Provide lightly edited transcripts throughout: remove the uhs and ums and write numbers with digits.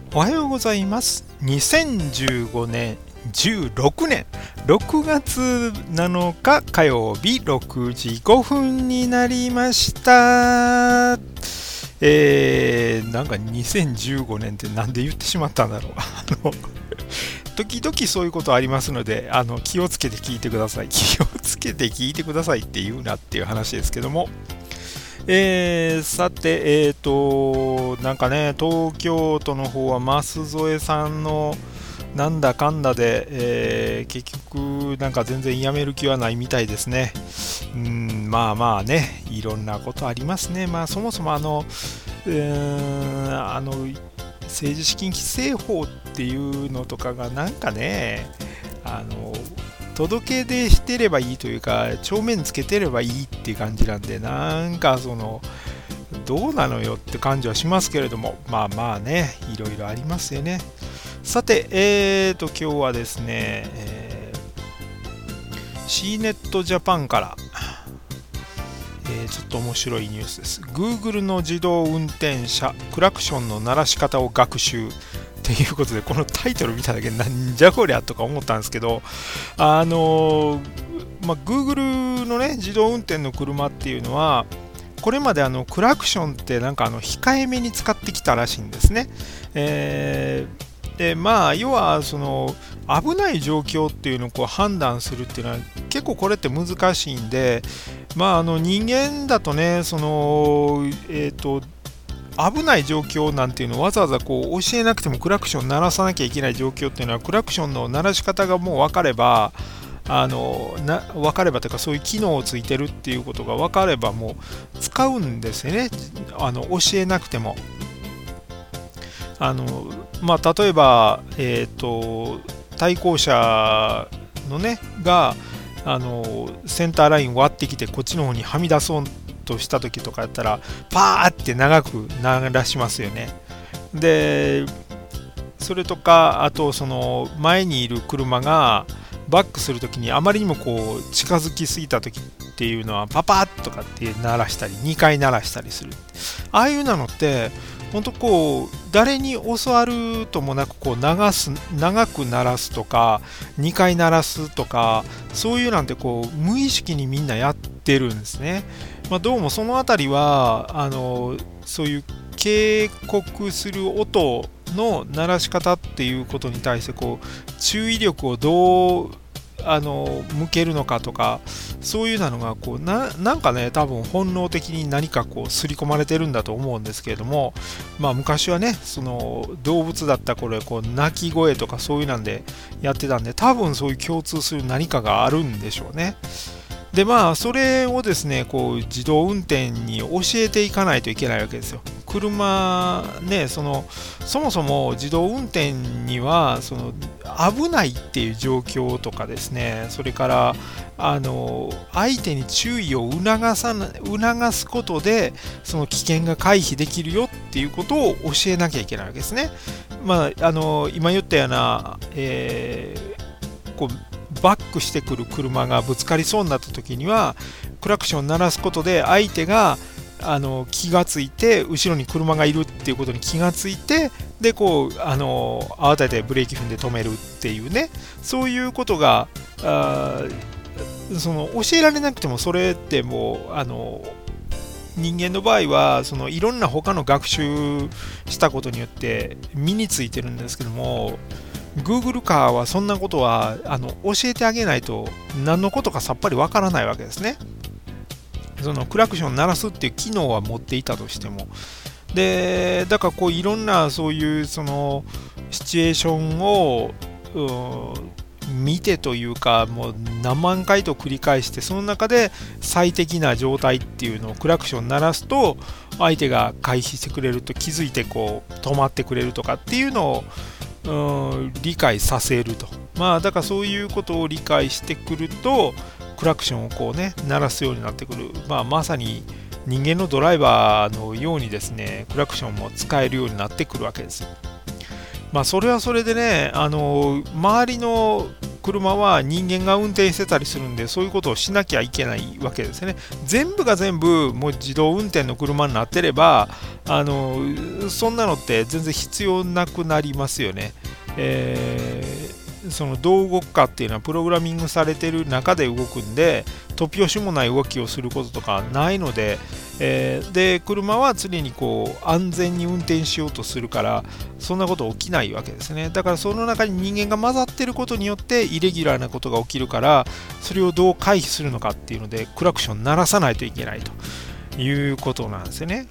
おはようございます。2015年16年6月7日火曜日6時5分になりました。なんか2015年ってなんで言ってしまったんだろう。時々そういうことありますので、気をつけて聞いてください。気をつけて聞いてくださいって言うなっていう話ですけども。さて、なんかね、東京都の方は舛添さんのなんだかんだで、結局、なんか全然やめる気はないみたいですね。まあまあね、いろんなことありますね。まあそもそも政治資金規正法っていうのとかがなんかね、届け出してればいいというか、帳面つけてればいいっていう感じなんで、なんかどうなのよって感じはしますけれども、まあまあね、いろいろありますよね。さて、今日はですね、C ネットジャパンから、ちょっと面白いニュースです。Google の自動運転車、クラクションの鳴らし方を学習。ということで、このタイトル見ただけなんじゃこりゃとか思ったんですけど、Google のね、自動運転の車っていうのは、これまでクラクションってなんか控えめに使ってきたらしいんですね。でまあ要は危ない状況っていうのをこう判断するっていうのは結構これって難しいんで、人間だとね危ない状況なんていうのをわざわざこう教えなくてもクラクション鳴らさなきゃいけない状況っていうのはクラクションの鳴らし方がもう分かれば分かればというかそういう機能をついてるっていうことが分かればもう使うんですよね。教えなくても。例えば、対向車のねがセンターライン割ってきてこっちの方にはみ出そうとした時とかやったらパーって長く鳴らしますよね。でそれとかあと前にいる車がバックするときにあまりにもこう近づきすぎたときっていうのはパパッとかって鳴らしたり2回鳴らしたりする。ああいうのって本当こう誰に教わるともなくこう長く鳴らすとか2回鳴らすとかそういうなんてこう無意識にみんなやってるんですね。どうもそのあたりはそういう警告する音の鳴らし方っていうことに対してこう注意力をどう向けるのかとかそういうのがこうなんかね多分本能的に何かこう刷り込まれてるんだと思うんですけれども、昔はね動物だった頃こう鳴き声とかそういうなんでやってたんで多分そういう共通する何かがあるんでしょうね。でそれをですねこう自動運転に教えていかないといけないわけですよ。車ねそもそも自動運転には危ないっていう状況とかですねそれから相手に注意を促すことでその危険が回避できるよっていうことを教えなきゃいけないわけですね。今言ったような、こうバックしてくる車がぶつかりそうになった時にはクラクションを鳴らすことで相手が気がついて後ろに車がいるっていうことに気がついてでこう慌ててブレーキ踏んで止めるっていうねそういうことが教えられなくてもそれってもう人間の場合はいろんな他の学習したことによって身についてるんですけどもGoogle カーはそんなことは教えてあげないと何のことかさっぱりわからないわけですね。クラクション鳴らすっていう機能は持っていたとしてもでだからこういろんなそういうシチュエーションを見てというかもう何万回と繰り返してその中で最適な状態っていうのをクラクション鳴らすと相手が回避してくれると気づいてこう止まってくれるとかっていうのを理解させるとだからそういうことを理解してくるとクラクションをこうね鳴らすようになってくるまさに人間のドライバーのようにですねクラクションも使えるようになってくるわけですよ。それはそれでね周りの車は人間が運転してたりするんで、そういうことをしなきゃいけないわけですね。全部が全部もう自動運転の車になってれば、そんなのって全然必要なくなりますよね。そのどう動くかっていうのはプログラミングされてる中で動くんで、突拍子もない動きをすることとかないので、で車は常にこう安全に運転しようとするから、そんなこと起きないわけですね。だからその中に人間が混ざってることによってイレギュラーなことが起きるから、それをどう回避するのかっていうのでクラクション鳴らさないといけないということなんですよね。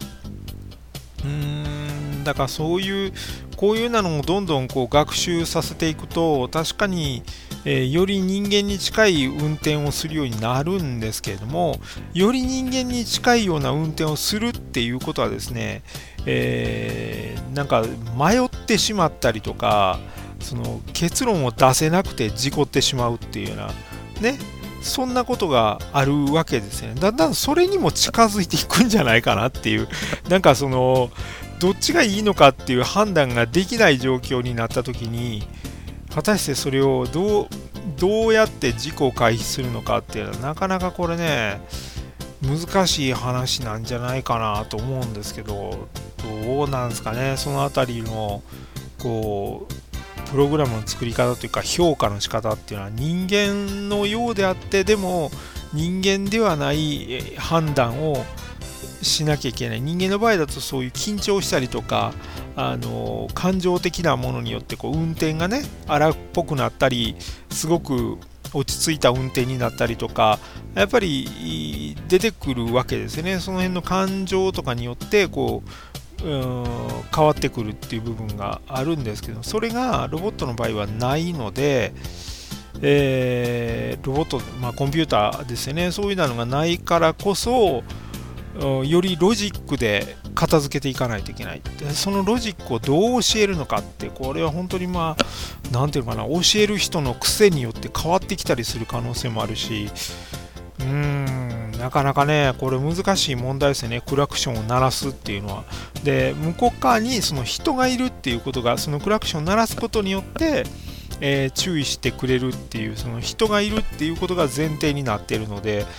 だからそういうこういうのをどんどんこう学習させていくと、確かに、より人間に近い運転をするようになるんですけれども、より人間に近いような運転をするっていうことはですね、なんか迷ってしまったりとか、その結論を出せなくて事故ってしまうっていうようなね、そんなことがあるわけですね。だんだんそれにも近づいていくんじゃないかなっていう、なんかそのどっちがいいのかっていう判断ができない状況になった時に、果たしてそれをどうやって事故を回避するのかっていうのは、なかなかこれね難しい話なんじゃないかなと思うんですけど、どうなんですかね。そのあたりのこうプログラムの作り方というか評価の仕方っていうのは人間のようであって、でも人間ではない判断をしなきゃいけない。人間の場合だとそういう緊張したりとか、感情的なものによってこう運転がね荒っぽくなったり、すごく落ち着いた運転になったりとか、やっぱり出てくるわけですよね。その辺の感情とかによってこう変わってくるっていう部分があるんですけど、それがロボットの場合はないので、ロボット、コンピューターですよね。そういうのがないからこそ、よりロジックで片付けていかないといけない。でそのロジックをどう教えるのかって、これは本当になんていうのかな、教える人の癖によって変わってきたりする可能性もあるし、なかなかねこれ難しい問題ですよね、クラクションを鳴らすっていうのは。で向こう側にその人がいるっていうことが、そのクラクションを鳴らすことによって、注意してくれるっていう、その人がいるっていうことが前提になっているので、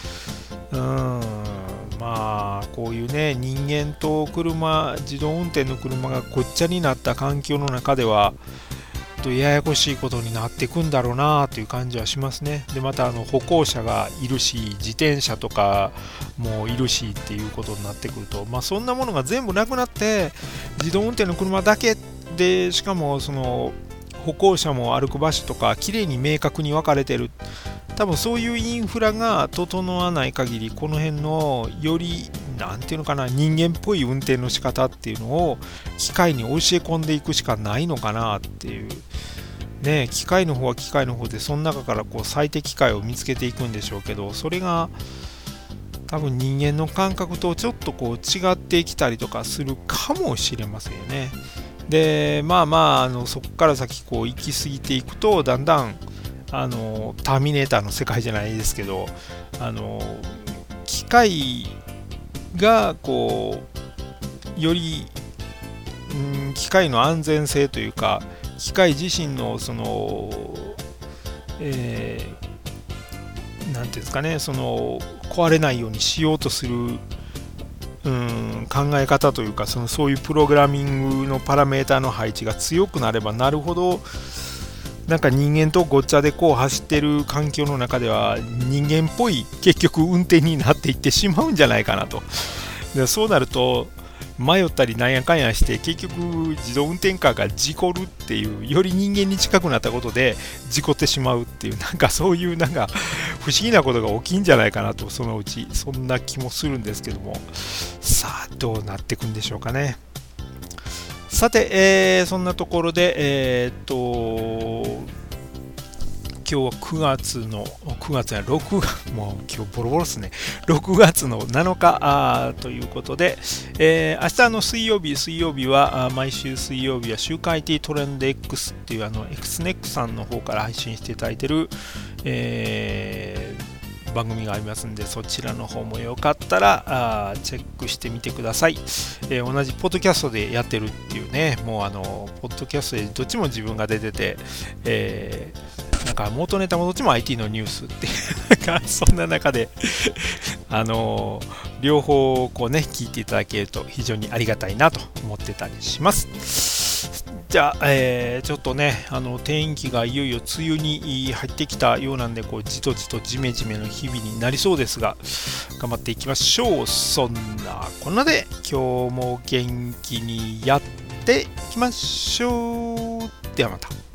こういうね人間と車、自動運転の車がごっちゃになった環境の中ではややこしいことになっていくんだろうなという感じはしますね。でまた歩行者がいるし、自転車とかもいるしっていうことになってくると、そんなものが全部なくなって自動運転の車だけで、しかもその歩行者も歩く場所とかきれいに明確に分かれてる。多分そういうインフラが整わない限り、この辺のよりなんていうのかな、人間っぽい運転の仕方っていうのを機械に教え込んでいくしかないのかなっていうね。機械の方は機械の方でその中からこう最適解を見つけていくんでしょうけど、それが多分人間の感覚とちょっとこう違ってきたりとかするかもしれませんよね。でそこから先こう行き過ぎていくと、だんだんターミネーターの世界じゃないですけど、機械がこうより、機械の安全性というか、機械自身のその、なんていうんですかね、その壊れないようにしようとする考え方というか、そういうプログラミングのパラメータの配置が強くなればなるほど、なんか人間とごっちゃでこう走ってる環境の中では人間っぽい結局運転になっていってしまうんじゃないかなと。でそうなると迷ったりなんやかんやして結局自動運転カーが事故るっていう、より人間に近くなったことで事故ってしまうっていう、なんかそういうなんか不思議なことが起きんじゃないかなと、そのうちそんな気もするんですけども、さあどうなっていくんでしょうかね。さて、そんなところで、今日は9月や6月、もう今日ボロボロですね。6月の7日ということで、明日の水曜日は毎週水曜日は週刊 IT トレンド X っていうXNEC さんの方から配信していただいている、番組がありますんで、そちらの方もよかったらチェックしてみてください。同じポッドキャストでやってるっていうね、もうポッドキャストでどっちも自分が出てて、 なんか元ネタもどっちも IT のニュースってなんかそんな中で両方こうね聞いていただけると非常にありがたいなと思ってたりします。じゃあ、ちょっとね天気がいよいよ梅雨に入ってきたようなんでこうじとじとじめじめの日々になりそうですが頑張っていきましょう。そんなこんなで今日も元気にやっていきましょう。ではまた。